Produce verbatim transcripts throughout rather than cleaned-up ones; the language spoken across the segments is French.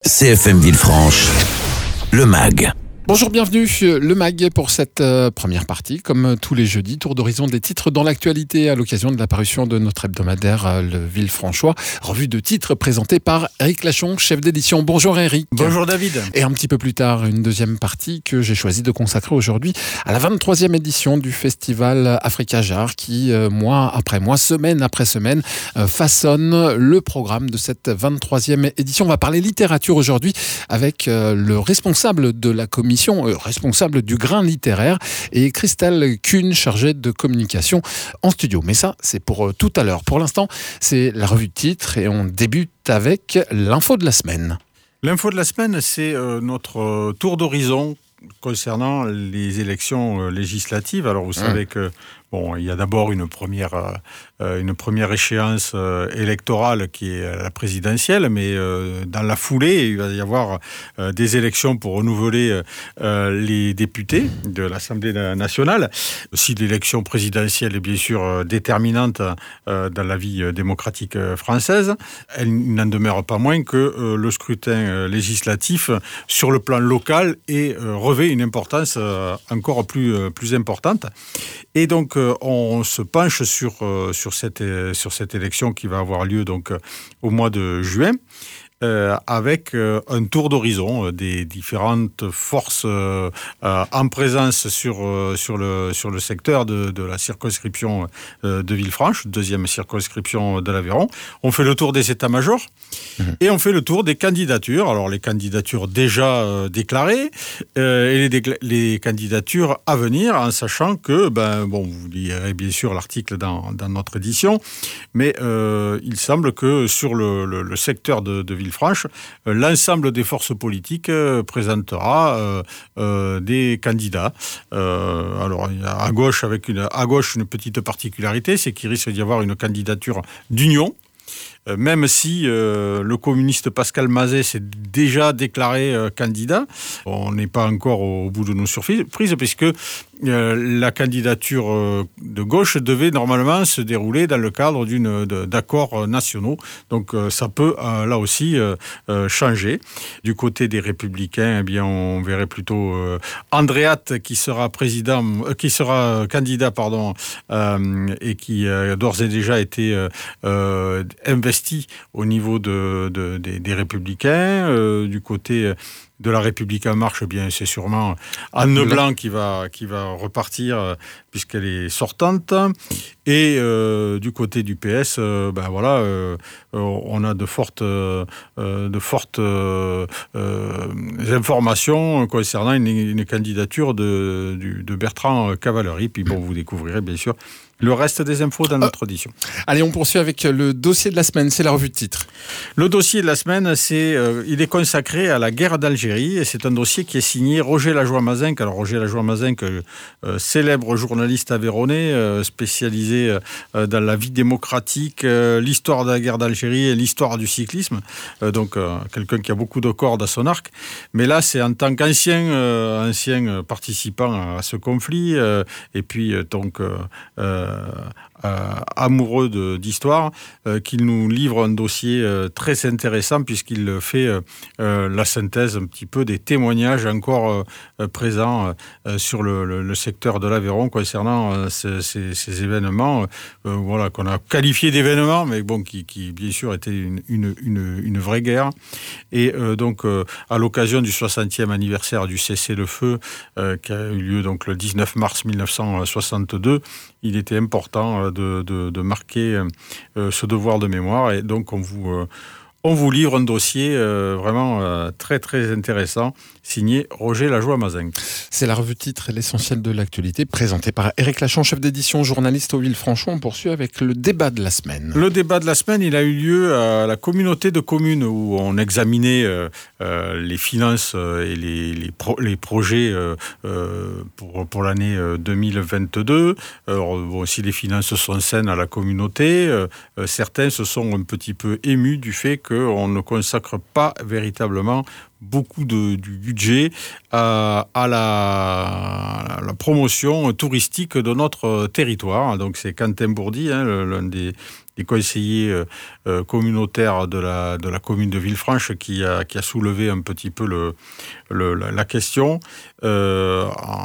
C F M Villefranche, le M A G. Bonjour, bienvenue, le M A G pour cette euh, première partie. Comme tous les jeudis, tour d'horizon des titres dans l'actualité à l'occasion de la parution de notre hebdomadaire euh, Le Villefranchois. Revue de titres présentée par Éric Lachon, chef d'édition. Bonjour Éric. Bonjour David. Et un petit peu plus tard, une deuxième partie que j'ai choisi de consacrer aujourd'hui à la vingt-troisième édition du festival Africa Jar qui, euh, mois après mois, semaine après semaine, euh, façonne le programme de cette vingt-troisième édition. On va parler littérature aujourd'hui avec euh, le responsable de la commission responsable du grain littéraire et Christelle Kuhn, chargée de communication en studio. Mais ça, c'est pour tout à l'heure. Pour l'instant, c'est la revue de titres et on débute avec l'info de la semaine. L'info de la semaine, c'est euh, notre tour d'horizon concernant les élections législatives. Alors vous mmh. savez que bon, il y a d'abord une première, euh, une première échéance euh, électorale qui est la présidentielle, mais euh, dans la foulée, il va y avoir euh, des élections pour renouveler euh, les députés de l'Assemblée nationale. Si l'élection présidentielle est bien sûr euh, déterminante euh, dans la vie euh, démocratique euh, française, elle n'en demeure pas moins que euh, le scrutin euh, législatif sur le plan local est, euh, revêt une importance euh, encore plus, euh, plus importante. Et donc, euh, on se penche sur, euh, sur, cette, euh, sur cette élection qui va avoir lieu donc, euh, au mois de juin. Euh, avec euh, un tour d'horizon euh, des différentes forces euh, euh, en présence sur, euh, sur, le, sur le secteur de, de la circonscription euh, de Villefranche, deuxième circonscription de l'Aveyron. On fait le tour des états-majors mmh. et on fait le tour des candidatures. Alors les candidatures déjà euh, déclarées euh, et les, décla- les candidatures à venir, en sachant que, ben, bon, vous lirez bien sûr l'article dans, dans notre édition, mais euh, il semble que sur le, le, le secteur de, de Villefranche, Franche, euh, l'ensemble des forces politiques euh, présentera euh, euh, des candidats. Euh, alors, il y a à gauche, avec une, à gauche, une petite particularité, c'est qu'il risque d'y avoir une candidature d'union. Euh, même si euh, le communiste Pascal Mazet s'est déjà déclaré euh, candidat, on n'est pas encore au bout de nos surprises, puisque euh, la candidature euh, de gauche devait normalement se dérouler dans le cadre d'une, de, d'accords nationaux. Donc euh, ça peut euh, là aussi euh, euh, changer. Du côté des Républicains, eh bien, on verrait plutôt euh, Andréat qui sera président, euh, qui sera candidat, pardon, euh, et qui a d'ores et déjà été euh, euh, investi au niveau de, de, des, des Républicains. Euh, du côté de la République en marche, eh bien, c'est sûrement Anne Blanc qui va, qui va repartir euh, puisqu'elle est sortante. Et euh, du côté du P S, euh, ben voilà, euh, on a de fortes, euh, de fortes euh, euh, informations concernant une, une candidature de, de Bertrand Cavalery. Puis bon, vous découvrirez bien sûr le reste des infos dans notre audition. Allez, on poursuit avec le dossier de la semaine, c'est la revue de titres. Le dossier de la semaine, c'est, euh, il est consacré à la guerre d'Algérie et c'est un dossier qui est signé Roger Lajoie-Mazinck. Alors Roger Lajoie-Mazinck, euh, euh, célèbre journaliste aveyronnais, euh, spécialisé euh, dans la vie démocratique, euh, l'histoire de la guerre d'Algérie et l'histoire du cyclisme. Euh, donc euh, quelqu'un qui a beaucoup de cordes à son arc. Mais là, c'est en tant qu'ancien euh, ancien participant à ce conflit euh, et puis euh, donc euh, euh, Euh, amoureux de, d'histoire, euh, qu'il nous livre un dossier euh, très intéressant puisqu'il fait euh, euh, la synthèse un petit peu des témoignages encore euh, présents euh, sur le, le, le secteur de l'Aveyron concernant euh, ces, ces, ces événements euh, voilà, qu'on a qualifiés d'événements, mais bon, qui, qui bien sûr étaient une, une, une, une vraie guerre. Et euh, donc, euh, à l'occasion du soixantième anniversaire du cessez-le-feu euh, qui a eu lieu donc, le dix-neuf mars mille neuf cent soixante-deux, il était important de, de, de marquer euh, ce devoir de mémoire. Et donc, on vous, euh, on vous livre un dossier euh, vraiment euh, très, très intéressant, signé Roger Lajoie-Mazinck. C'est la revue titre et l'essentiel de l'actualité, présentée par Éric Lachon, chef d'édition, journaliste au Villefranchois. On poursuit avec le débat de la semaine. Le débat de la semaine, il a eu lieu à la communauté de communes où on examinait euh, euh, les finances et les, les, pro- les projets euh, euh, pour, pour l'année deux mille vingt-deux. Alors, bon, si les finances sont saines à la communauté, euh, certains se sont un petit peu émus du fait que qu'on ne consacre pas véritablement beaucoup de, du budget à, à, la, à la promotion touristique de notre territoire. Donc c'est Quentin Bourdi, hein, l'un des, des conseillers euh, communautaires de la, de la commune de Villefranche qui a, qui a soulevé un petit peu le, le, la, la question. Euh,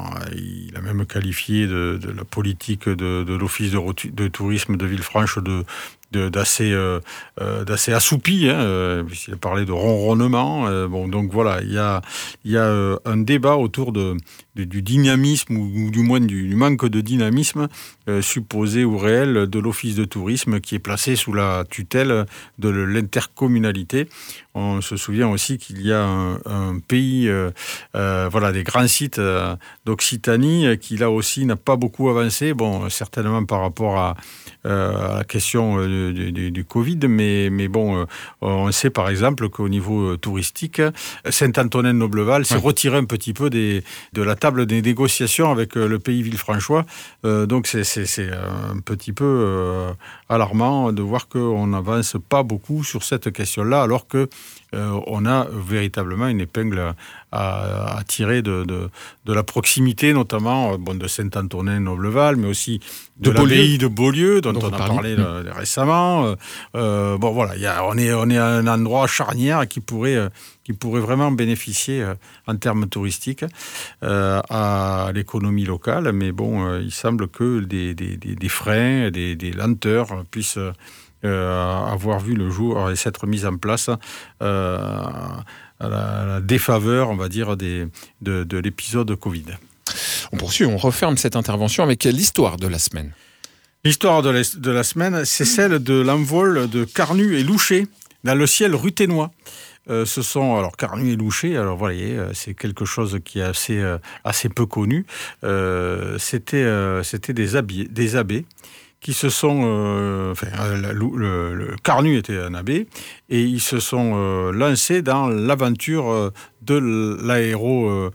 il a même qualifié de, de la politique de, de l'Office de, de tourisme de Villefranche de De, d'assez, euh, d'assez assoupi, hein, euh, puisqu'il a parlé de ronronnement. Euh, bon, donc voilà, il y a, y a euh, un débat autour de, de, du dynamisme, ou, ou du moins du, du manque de dynamisme euh, supposé ou réel de l'Office de tourisme qui est placé sous la tutelle de l'intercommunalité. On se souvient aussi qu'il y a un, un pays, euh, euh, voilà, des grands sites euh, d'Occitanie qui là aussi n'a pas beaucoup avancé, bon, certainement par rapport à, euh, à la question euh, du, du, du Covid, mais, mais bon, euh, on sait par exemple qu'au niveau touristique, Saint-Antonin-Nobleval s'est ouais. retiré un petit peu des, de la table des négociations avec le pays villefranchois, euh, donc c'est, c'est, c'est un petit peu euh, alarmant de voir qu'on n'avance pas beaucoup sur cette question-là, alors que Euh, on a véritablement une épingle à, à tirer de, de, de la proximité, notamment bon, de Saint-Antonin-Nobleval, mais aussi de, de l'abbaye de Beaulieu, dont, dont on a parlé mmh. récemment. Euh, bon, voilà, y a, on, est, on est à un endroit charnière qui pourrait, qui pourrait vraiment bénéficier, euh, en termes touristiques, euh, à l'économie locale. Mais bon, euh, il semble que des, des, des, des freins, des, des lenteurs puissent Euh, avoir vu le jour et s'être mise en place euh, à, la, à la défaveur, on va dire, des, de, de l'épisode Covid. On poursuit, on referme cette intervention avec l'histoire de la semaine. L'histoire de la, de la semaine, c'est celle de l'envol de Carnu et Louchet dans le ciel ruthénois. Euh, ce sont, alors, Carnu et Louchet, alors, vous voyez, c'est quelque chose qui est assez, euh, assez peu connu. Euh, c'était, euh, c'était des abbés, des abbés qui se sont... Euh, enfin, le, le, le Carnu était un abbé, et ils se sont euh, lancés dans l'aventure euh, de, l'aéro, euh,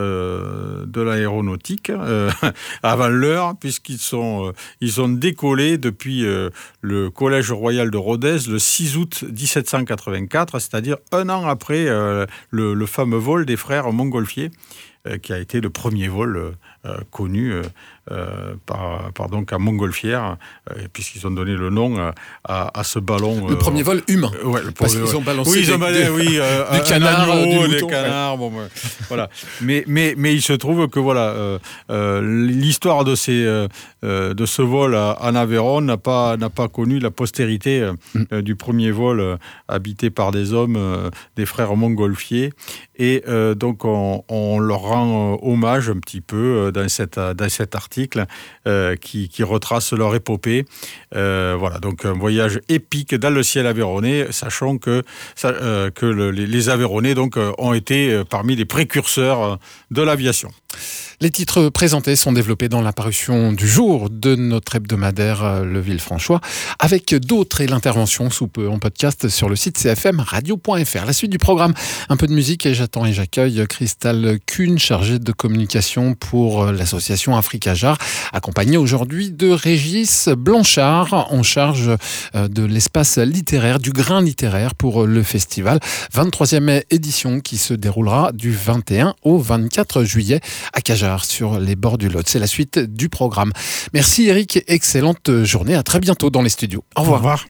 euh, de l'aéronautique euh, avant l'heure, puisqu'ils sont, euh, ils ont décollé depuis euh, le Collège Royal de Rodez le six août dix-sept cent quatre-vingt-quatre, c'est-à-dire un an après euh, le, le fameux vol des frères Montgolfier, euh, qui a été le premier vol euh, connu euh, Euh, par, par donc à Montgolfière, euh, puisqu'ils ont donné le nom à, à, à ce ballon. Le euh, premier vol humain. Euh, ouais, le parce premier, qu'ils ont balancé oui, des, ils ont balancé, des, oui, euh, des canards, agneau, des, des moutons, canards. Ouais. Bon, ouais, voilà. Mais, mais, mais il se trouve que voilà, euh, euh, l'histoire de, ces, euh, de ce vol à, en Aveyron n'a pas, n'a pas connu la postérité euh, mm. du premier vol euh, habité par des hommes, euh, des frères Montgolfier. Et euh, donc, on, on leur rend euh, hommage un petit peu euh, dans, cette, dans cet article euh, qui, qui retrace leur épopée. Euh, voilà, donc un voyage épique dans le ciel aveyronnais, sachant que, ça, euh, que le, les, les Aveyronnais donc, euh, ont été euh, parmi les précurseurs de l'aviation. Les titres présentés sont développés dans la parution du jour de notre hebdomadaire Le Villefranchois, avec d'autres et l'intervention sous peu en podcast sur le site c f m radio point f r. La suite du programme, un peu de musique, et j'attends et j'accueille Cristal Kuhn, chargée de communication pour l'association Africa Jar, accompagnée aujourd'hui de Régis Blanchard, en charge de l'espace littéraire, du grain littéraire pour le festival. vingt-troisième édition qui se déroulera du vingt et un au vingt-quatre juillet à Cajar, sur les bords du Lot. C'est la suite du programme. Merci Eric, excellente journée. À très bientôt dans les studios. Au revoir. Au revoir.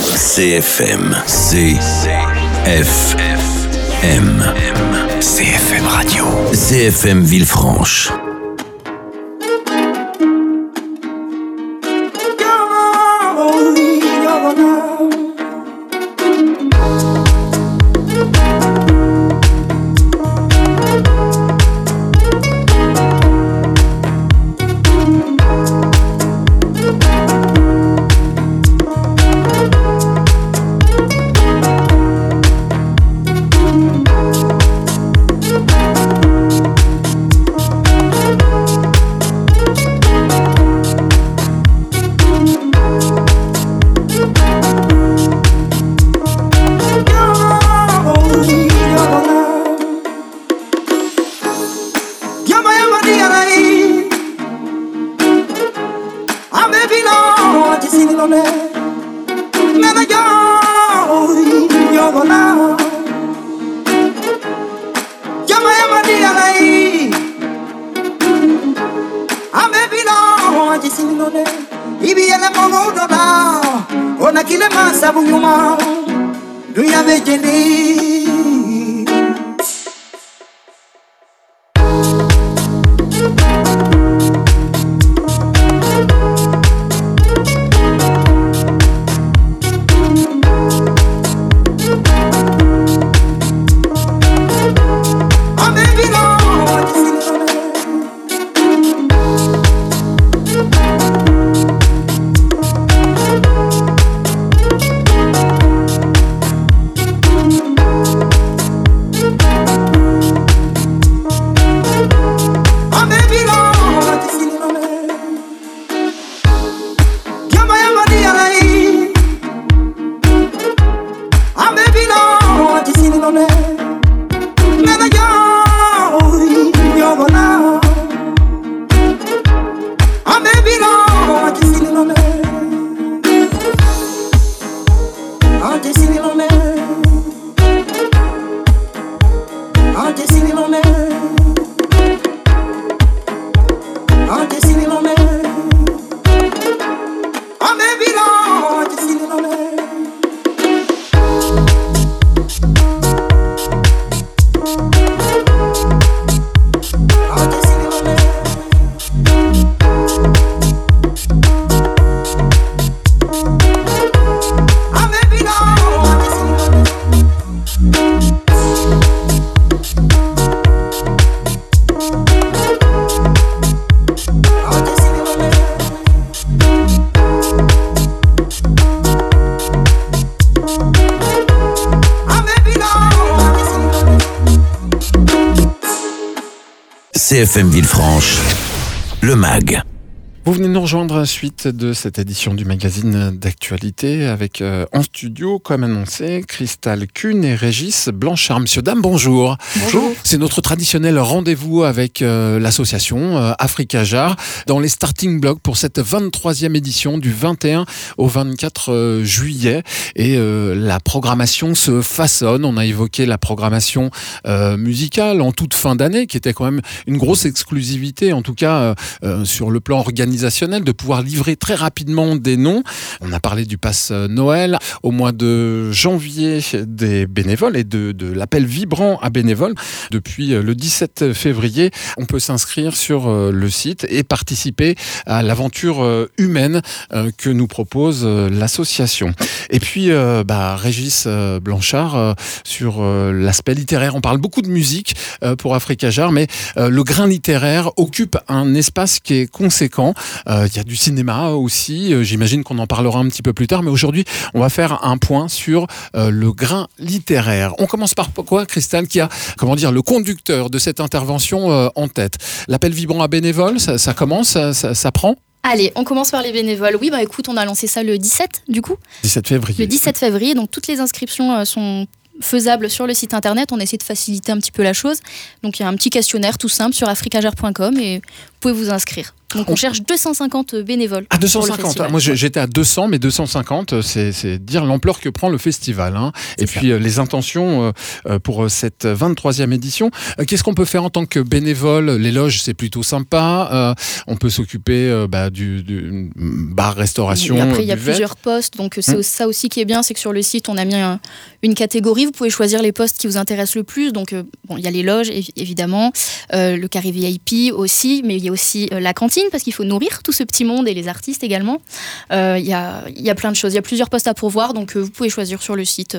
C F M. C F M. C F M Radio. C F M Villefranche. disinone ibiyala mongo dola ona kile masabu nyuma dunya bejeni C F M Villefranche, le M A G. Vous venez nous rejoindre à la suite de cette édition du magazine d'actualité avec euh, en studio, comme annoncé, Cristal Kuhn et Régis Blanchard. Monsieur, dame, bonjour. Bonjour. C'est notre traditionnel rendez-vous avec euh, l'association euh, Africa Jar dans les starting blocks pour cette vingt-troisième édition du vingt et un au vingt-quatre euh, juillet. Et euh, la programmation se façonne. On a évoqué la programmation euh, musicale en toute fin d'année, qui était quand même une grosse exclusivité, en tout cas euh, euh, sur le plan organisationnel, de pouvoir livrer très rapidement des noms. On a parlé du pass Noël. Au mois de janvier, des bénévoles et de, de l'appel vibrant à bénévoles. Depuis le dix-sept février, on peut s'inscrire sur le site et participer à l'aventure humaine que nous propose l'association. Et puis, euh, bah, Régis Blanchard, euh, sur euh, l'aspect littéraire. On parle beaucoup de musique euh, pour Africa Jar, mais euh, le grain littéraire occupe un espace qui est conséquent. Il euh, y a du cinéma aussi, euh, j'imagine qu'on en parlera un petit peu plus tard, mais aujourd'hui, on va faire un point sur euh, le grain littéraire. On commence par quoi, Cristal, qui a, comment dire, le conducteur de cette intervention euh, en tête? L'appel vibrant à bénévoles, ça, ça commence, ça, ça, ça prend? Allez, on commence par les bénévoles. Oui, bah écoute, on a lancé ça le dix-sept, du coup. dix-sept février. Le dix-sept février, donc toutes les inscriptions euh, sont faisable sur le site internet. On essaie de faciliter un petit peu la chose. Donc il y a un petit questionnaire tout simple sur africajar point com et vous pouvez vous inscrire. Donc on cherche deux cent cinquante bénévoles. Ah, deux cent cinquante. Moi j'étais à deux cents, mais deux cent cinquante, c'est, c'est dire l'ampleur que prend le festival. Hein. Et puis euh, les intentions euh, pour cette vingt-troisième édition. Euh, qu'est-ce qu'on peut faire en tant que bénévole? Les loges, c'est plutôt sympa. Euh, on peut s'occuper euh, bah, du, du bar, restauration. Et après, il y a buvette. plusieurs postes. Donc c'est hum. ça aussi qui est bien, c'est que sur le site, on a mis un, une catégorie. Vous pouvez choisir les postes qui vous intéressent le plus. Donc euh, bon, il y a les loges, évidemment, euh, le carré V I P aussi, mais il y a aussi euh, la cantine, parce qu'il faut nourrir tout ce petit monde et les artistes également. Euh, il y a, il y a plein de choses. Il y a plusieurs postes à pourvoir, donc euh, vous pouvez choisir sur le site.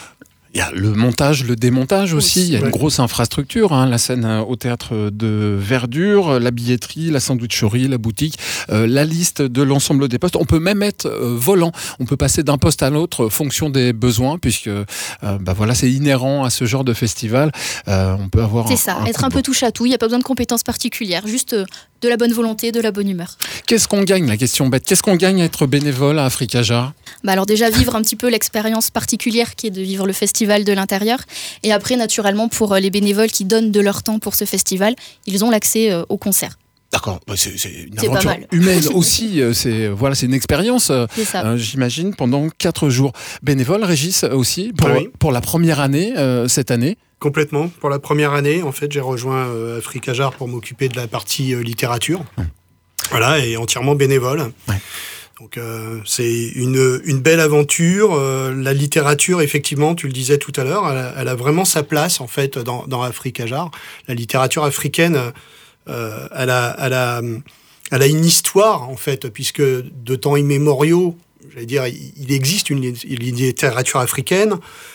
Il y a le montage, le démontage aussi. aussi il y a ouais. une grosse infrastructure, hein, la scène au théâtre de Verdure, la billetterie, la sandwicherie, la boutique, euh, la liste de l'ensemble des postes. On peut même être euh, volant. On peut passer d'un poste à l'autre en fonction des besoins, puisque euh, bah voilà, c'est inhérent à ce genre de festival. Euh, on peut avoir. C'est un, ça, un être un peu touche à tout. Il n'y a pas besoin de compétences particulières, juste euh, de la bonne volonté, de la bonne humeur. Qu'est-ce qu'on gagne, la question bête? Qu'est-ce qu'on gagne à être bénévole à Africa Jar? Bah alors déjà vivre un petit peu l'expérience particulière qui est de vivre le festival de l'intérieur, et après naturellement pour les bénévoles qui donnent de leur temps pour ce festival, ils ont l'accès euh, au concert. D'accord, c'est, c'est une c'est aventure humaine aussi, c'est, voilà, c'est une expérience, c'est ça. Euh, j'imagine, pendant quatre jours. Bénévole, Régis, aussi, pour, oui. pour la première année, euh, cette année? Complètement. Pour la première année, en fait, j'ai rejoint euh, Africa Jar pour m'occuper de la partie euh, littérature. Hum. Voilà, et entièrement bénévole. Ouais. Donc euh, c'est une, une belle aventure. Euh, la littérature, effectivement, tu le disais tout à l'heure, elle a, elle a vraiment sa place en fait dans, dans Africajar. La littérature africaine, euh, elle, a, elle, a, elle a une histoire en fait, puisque de temps immémoriaux, j'allais dire, il existe une, une littérature africaine.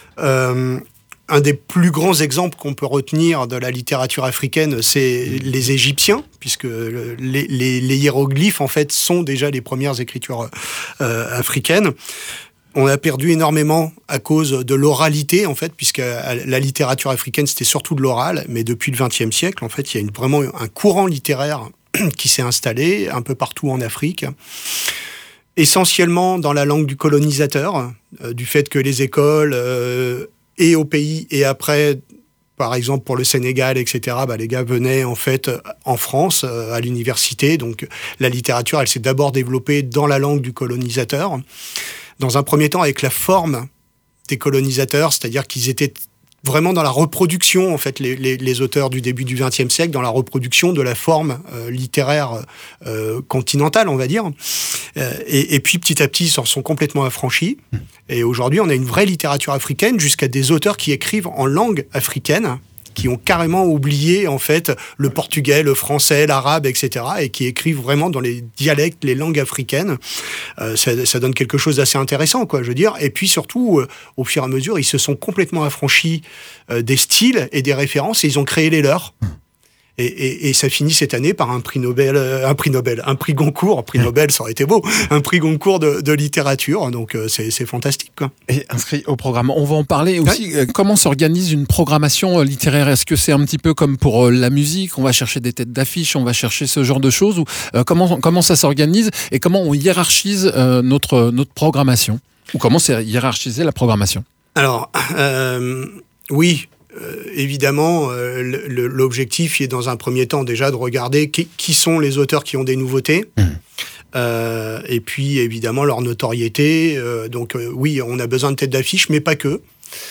Euh, Un des plus grands exemples qu'on peut retenir de la littérature africaine, c'est les Égyptiens, puisque les, les, les hiéroglyphes, en fait, sont déjà les premières écritures euh, africaines. On a perdu énormément à cause de l'oralité, en fait, puisque la littérature africaine, c'était surtout de l'oral. Mais depuis le vingtième siècle, en fait, il y a une, vraiment un courant littéraire qui s'est installé un peu partout en Afrique. Essentiellement dans la langue du colonisateur, euh, du fait que les écoles... Euh, et au pays, et après, par exemple pour le Sénégal, et cetera, bah, les gars venaient en fait en France, euh, à l'université. Donc la littérature, elle s'est d'abord développée dans la langue du colonisateur. Dans un premier temps, avec la forme des colonisateurs, c'est-à-dire qu'ils étaient vraiment dans la reproduction, en fait, les, les, les auteurs du début du vingtième siècle, dans la reproduction de la forme euh, littéraire euh, continentale, on va dire. Euh, et, et puis, petit à petit, ils s'en sont complètement affranchis. Et aujourd'hui, on a une vraie littérature africaine, jusqu'à des auteurs qui écrivent en langue africaine, qui ont carrément oublié, en fait, le portugais, le français, l'arabe, et cetera, et qui écrivent vraiment dans les dialectes, les langues africaines. Euh, ça, ça donne quelque chose d'assez intéressant, quoi, je veux dire. Et puis, surtout, euh, au fur et à mesure, ils se sont complètement affranchis euh, des styles et des références, et ils ont créé les leurs. Et, et, et ça finit cette année par un prix Nobel, euh, un prix Nobel, un prix Goncourt, un prix Nobel, ça aurait été beau, un prix Goncourt de, de littérature, donc euh, c'est, c'est fantastique, quoi. Et inscrit au programme. On va en parler aussi. Ouais. Comment s'organise une programmation littéraire? Est-ce que c'est un petit peu comme pour la musique? On va chercher des têtes d'affiche, on va chercher ce genre de choses, ou euh, comment, comment ça s'organise et comment on hiérarchise euh, notre, notre programmation? Ou comment c'est hiérarchiser la programmation? Alors, euh, oui. Euh, évidemment, euh, le, l'objectif est dans un premier temps déjà de regarder qui, qui sont les auteurs qui ont des nouveautés, mmh. euh, et puis évidemment leur notoriété. Euh, donc euh, oui, on a besoin de têtes d'affiche, mais pas que.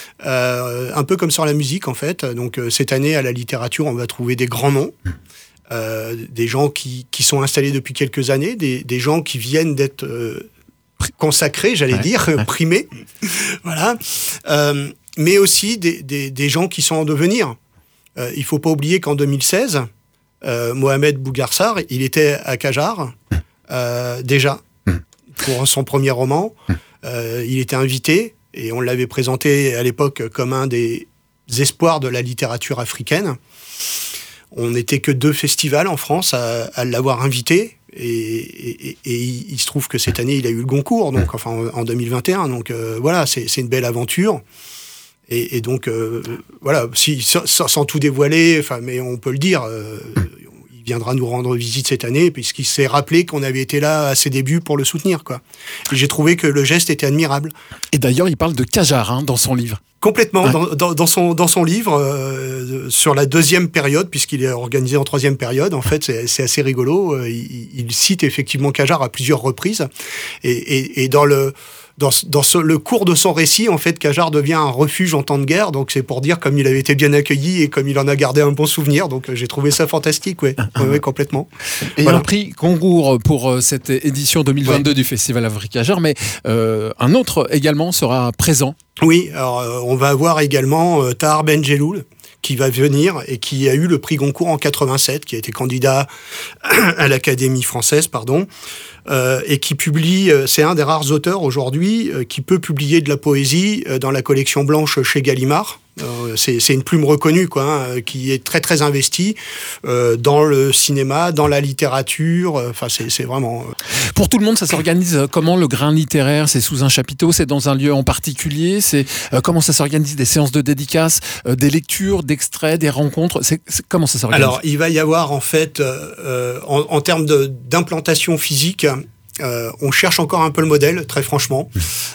Euh, un peu comme sur la musique en fait. Donc euh, cette année à la littérature, on va trouver des grands noms, mmh. euh, des gens qui, qui sont installés depuis quelques années, des, des gens qui viennent d'être euh, consacrés, j'allais ouais, dire, ouais. primés. Voilà. Euh, mais aussi des, des, des gens qui sont en devenir. Euh, il ne faut pas oublier qu'en deux mille seize, euh, Mohamed Bougarsar, il était à Qajar, euh, déjà, pour son premier roman. Euh, il était invité, et on l'avait présenté à l'époque comme un des espoirs de la littérature africaine. On n'était que deux festivals en France à, à l'avoir invité, et, et, et il se trouve que cette année, il a eu le Goncourt, donc, enfin, en deux mille vingt et un. Donc euh, voilà, c'est, c'est une belle aventure. Et, et donc, euh, voilà, si, sans, sans tout dévoiler, enfin, mais on peut le dire, euh, il viendra nous rendre visite cette année, puisqu'il s'est rappelé qu'on avait été là à ses débuts pour le soutenir, quoi. Et j'ai trouvé que le geste était admirable. Et d'ailleurs, il parle de Qajar hein, dans son livre. Complètement, ouais. dans, dans, dans, son, dans son livre, euh, sur la deuxième période, puisqu'il est organisé en troisième période, en fait, c'est, c'est assez rigolo. Il, il cite effectivement Qajar à plusieurs reprises. Et, et, et dans le... Dans, dans ce, le cours de son récit, en fait, Qajar devient un refuge en temps de guerre. Donc, c'est pour dire comme il avait été bien accueilli et comme il en a gardé un bon souvenir. Donc, j'ai trouvé ça fantastique, oui, ouais, ouais, complètement. Et voilà. Un prix Goncourt pour cette édition deux mille vingt-deux ouais. du Festival Africajar, mais euh, un autre également sera présent. Oui, alors euh, on va avoir également euh, Tahar Benjeloul, qui va venir et qui a eu le prix Goncourt en quatre-vingt-sept, qui a été candidat à l'Académie française, pardon. Euh, et qui publie, euh, c'est un des rares auteurs aujourd'hui euh, qui peut publier de la poésie euh, dans la collection blanche chez Gallimard. Euh, c'est, c'est une plume reconnue, quoi, hein, qui est très très investie euh, dans le cinéma, dans la littérature. Enfin, euh, c'est, c'est vraiment. Euh... Pour tout le monde, ça s'organise comment le grain littéraire? C'est sous un chapiteau, c'est dans un lieu en particulier. C'est euh, comment ça s'organise? Des séances de dédicaces, euh, des lectures, d'extraits, des rencontres. C'est, c'est comment ça s'organise? Alors, il va y avoir en fait, euh, en, en termes de, d'implantation physique. Euh, on cherche encore un peu le modèle, très franchement.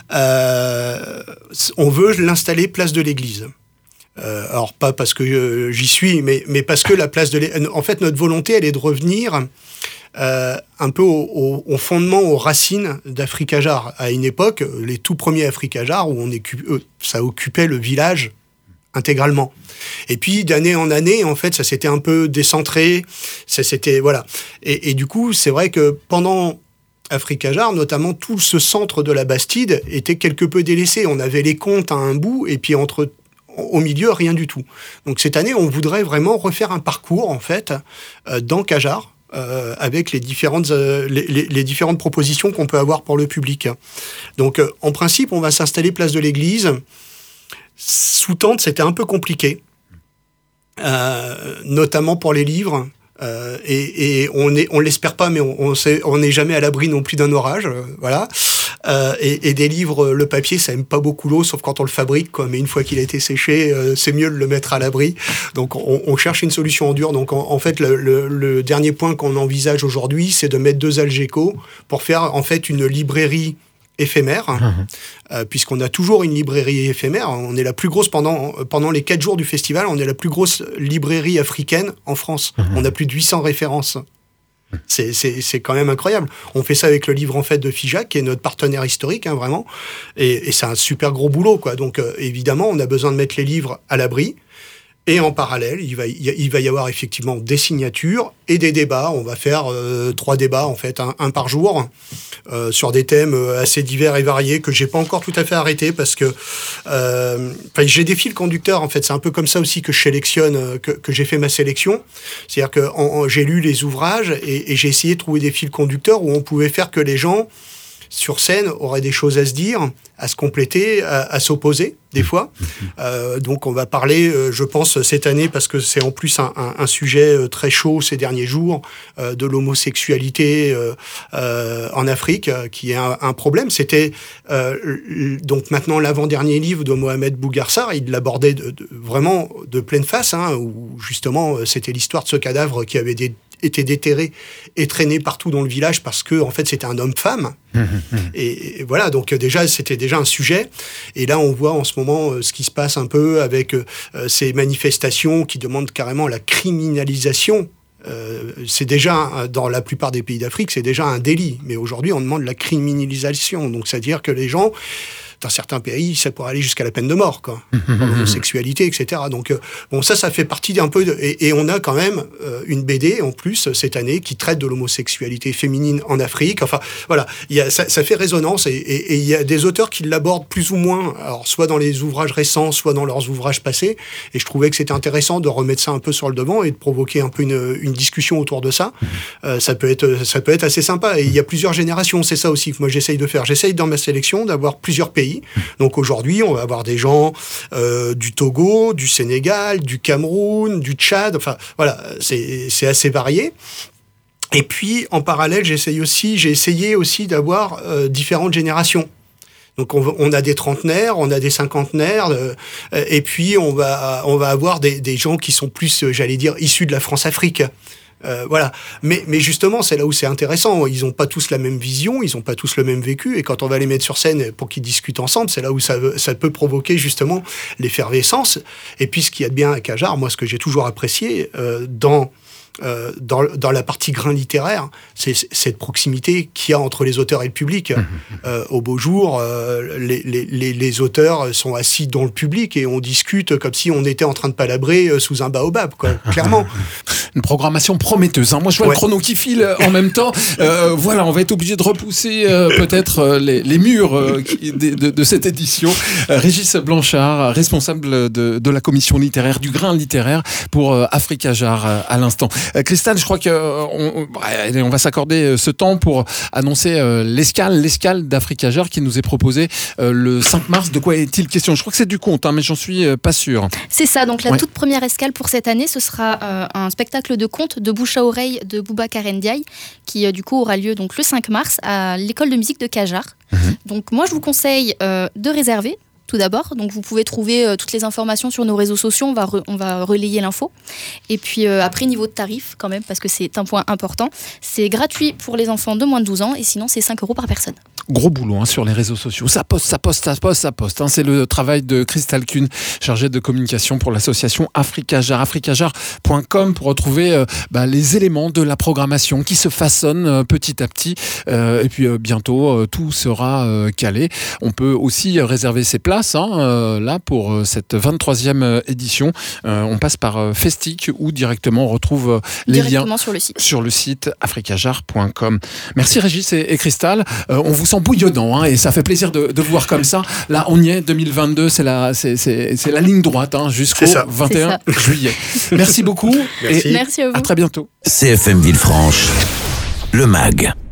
Euh, on veut l'installer place de l'église. Euh, alors, pas parce que euh, j'y suis, mais, mais parce que la place de l'église... En fait, notre volonté, elle est de revenir euh, un peu au, au, au fondement, aux racines d'Africajar. À une époque, les tout premiers Africajar, où on est, euh, ça occupait le village intégralement. Et puis d'année en année, en fait, ça s'était un peu décentré. Ça s'était voilà. Et, et du coup, c'est vrai que pendant Africajar, notamment tout ce centre de la Bastide était quelque peu délaissé. On avait les contes à un bout et puis entre au milieu rien du tout. Donc cette année, on voudrait vraiment refaire un parcours en fait euh, dans Cajar. Euh, avec les différentes, euh, les, les, les différentes propositions qu'on peut avoir pour le public. Donc, euh, en principe, on va s'installer place de l'église. Sous tente, c'était un peu compliqué, euh, notamment pour les livres. Euh, et, et on est, on l'espère pas, mais on, on sait, on n'est jamais à l'abri non plus d'un orage, euh, voilà. Euh, et, et des livres, le papier, ça aime pas beaucoup l'eau, sauf quand on le fabrique, quoi. Mais une fois qu'il a été séché, euh, c'est mieux de le mettre à l'abri. Donc, on, on cherche une solution en dur. Donc, en, en fait, le, le, le dernier point qu'on envisage aujourd'hui, c'est de mettre deux Algeco pour faire en fait une librairie éphémère, mmh. euh, puisqu'on a toujours une librairie éphémère. On est la plus grosse pendant, pendant les quatre jours du festival, on est la plus grosse librairie africaine en France. Mmh. On a plus de huit cents références. C'est, c'est, c'est quand même incroyable. On fait ça avec le livre en fait de Figeac, qui est notre partenaire historique, hein, vraiment. Et, et c'est un super gros boulot, quoi. Donc, euh, évidemment, on a besoin de mettre les livres à l'abri. Et en parallèle, il va, il va y avoir effectivement des signatures et des débats. On va faire euh, trois débats, en fait, un, un par jour, euh, sur des thèmes assez divers et variés que j'ai pas encore tout à fait arrêtés parce que euh, j'ai des fils conducteurs, en fait. C'est un peu comme ça aussi que je sélectionne, que, que j'ai fait ma sélection. C'est-à-dire que en, en, j'ai lu les ouvrages et, et j'ai essayé de trouver des fils conducteurs où on pouvait faire que les gens sur scène auraient des choses à se dire, à se compléter, à, à s'opposer, des fois. Euh, donc, on va parler, euh, je pense, cette année, parce que c'est en plus un, un, un sujet très chaud ces derniers jours, euh, de l'homosexualité euh, euh, en Afrique, euh, qui est un, un problème. C'était, euh, donc maintenant, l'avant-dernier livre de Mohamed Bougarsar, il l'abordait de, de, vraiment de pleine face, hein, où justement, c'était l'histoire de ce cadavre qui avait des était déterré et traîné partout dans le village parce que en fait c'était un homme-femme. Mmh, mmh. Et, et voilà, donc déjà c'était déjà un sujet. Et là on voit en ce moment euh, ce qui se passe un peu avec euh, ces manifestations qui demandent carrément la criminalisation. Euh, c'est déjà, dans la plupart des pays d'Afrique, c'est déjà un délit. Mais aujourd'hui on demande la criminalisation. Donc c'est-à-dire que les gens, dans certains pays, ça pourrait aller jusqu'à la peine de mort, quoi. L'homosexualité, et cetera. Donc, euh, bon, ça, ça fait partie d'un peu... De, et, et on a quand même euh, une B D, en plus, cette année, qui traite de l'homosexualité féminine en Afrique. Enfin, voilà, y a, ça, ça fait résonance. Et il y a des auteurs qui l'abordent plus ou moins, alors, soit dans les ouvrages récents, soit dans leurs ouvrages passés. Et je trouvais que c'était intéressant de remettre ça un peu sur le devant et de provoquer un peu une, une discussion autour de ça. Euh, ça peut être, ça peut être assez sympa. Et il y a plusieurs générations. C'est ça aussi que moi, j'essaye de faire. J'essaye, dans ma sélection, d'avoir plusieurs pays. Donc aujourd'hui, on va avoir des gens euh, du Togo, du Sénégal, du Cameroun, du Tchad. Enfin, voilà, c'est, c'est assez varié. Et puis, en parallèle, j'essaye aussi, j'ai essayé aussi d'avoir euh, différentes générations. Donc on, on a des trentenaires, on a des cinquantenaires, euh, et puis on va, on va avoir des, des gens qui sont plus, j'allais dire, issus de la France-Afrique. Euh, voilà, mais, mais justement c'est là où c'est intéressant, ils n'ont pas tous la même vision, ils n'ont pas tous le même vécu, et quand on va les mettre sur scène pour qu'ils discutent ensemble, c'est là où ça, ça peut provoquer justement l'effervescence. Et puis ce qu'il y a de bien à Cajar, moi ce que j'ai toujours apprécié euh, dans Euh, dans, dans la partie grain littéraire, c'est cette proximité qu'il y a entre les auteurs et le public. Mmh. Euh, au beau jour, euh, les, les, les auteurs sont assis dans le public et on discute comme si on était en train de palabrer sous un baobab, quoi, clairement. Une programmation prometteuse. Hein. Moi, je vois ouais. le chrono qui file en même temps. Euh, voilà, on va être obligé de repousser euh, peut-être euh, les, les murs euh, qui, de, de, de cette édition. Euh, Régis Blanchard, responsable de, de la commission littéraire, du grain littéraire pour euh, Africajar euh, à l'instant. Euh, Christelle, je crois qu'on on, on va s'accorder ce temps pour annoncer euh, l'escale, l'escale d'Africajar qui nous est proposée euh, le cinq mars. De quoi est-il question ? Je crois que c'est du conte, hein, mais j'en suis euh, pas sûr. C'est ça, donc la ouais. toute première escale pour cette année, ce sera euh, un spectacle de conte de bouche à oreille de Boubacar Ndiaye, qui euh, du coup aura lieu donc, le cinq mars à l'école de musique de Cajar. Mmh. Donc moi je vous conseille euh, de réserver. Tout d'abord, donc vous pouvez trouver euh, toutes les informations sur nos réseaux sociaux, on va, re, on va relayer l'info. Et puis euh, après, niveau de tarif, quand même, parce que c'est un point important, c'est gratuit pour les enfants de moins de douze ans et sinon c'est cinq euros par personne. Gros boulot hein, sur les réseaux sociaux, ça poste, ça poste, ça poste, ça poste. Hein. C'est le travail de Christelle Kuhn, chargée de communication pour l'association Africajar, africajar point com pour retrouver euh, bah, les éléments de la programmation qui se façonnent euh, petit à petit. Euh, et puis euh, bientôt, euh, tout sera euh, calé. On peut aussi euh, réserver ses places place, hein, euh, là, pour euh, cette vingt-troisième édition. Euh, on passe par euh, Festic ou directement on retrouve euh, les Directement liens sur le site. sur le site africajar point com. Merci Régis et, et Cristal. Euh, on vous sent bouillonnant, hein, et ça fait plaisir de, de vous voir comme ça. Là, on y est, deux mille vingt-deux, c'est la, c'est, c'est, c'est la ligne droite, hein, jusqu'au vingt et un juillet. Merci beaucoup. Merci. Et Merci à vous. à très bientôt. C F M Villefranche, le M A G.